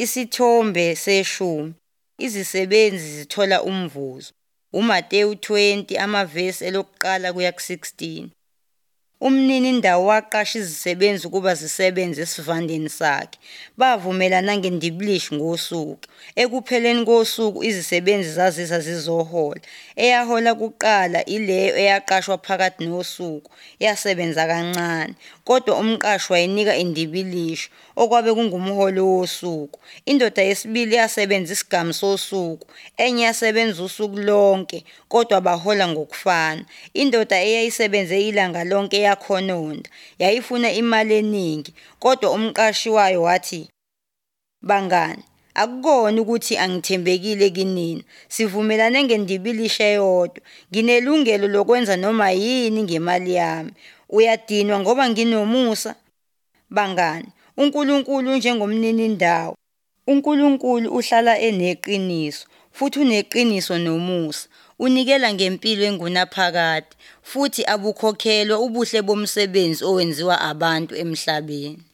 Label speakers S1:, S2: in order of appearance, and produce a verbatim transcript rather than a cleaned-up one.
S1: Isithombe seshumi. Izisebenzi zithola umvuzo. uMateyu twenty amavesi elokuqala kuya ku-sixteen. Umninindawo waqasha izisebenzi ukuba zisebenze esivandeni sakhe. Bavumelana ngendibilishi ngosuku. Ekupheleni kosuku izisebenzi zaziza zizohola. Eyahola kuqala ileyo eyaqashwa phakathi nosuku, yasebenza kancane. Kodwa umqashi wayinika indibilishi, okwabe kungumholo wosuku. Indoda yesibili yasebenza isigamu sosuku, enye yasebenza usuku lonke, kodwa bahola ngokufana. Indoda eyayisebenze ilanga lonke yakhononda, yayifuna imali eningi, kodwa umqashi wayo wathi, "Bangani, akukona ukuthi angithembekile kinina. Sivumelane ngendibilishi eyodwa. Nginelungelo lokwenza noma yini ngemali yami. Uyadinwa ngoba nginomusa?" Bangani, uNkulunkulu njengomninindawo. uNkulunkulu uhlala eneqiniso, futhi uneqiniso nomusa. Unikela ngempilo engunaphakade, futhi abukhokhelwa ubuhle bomsebenzi owenziwa abantu emhlabeni.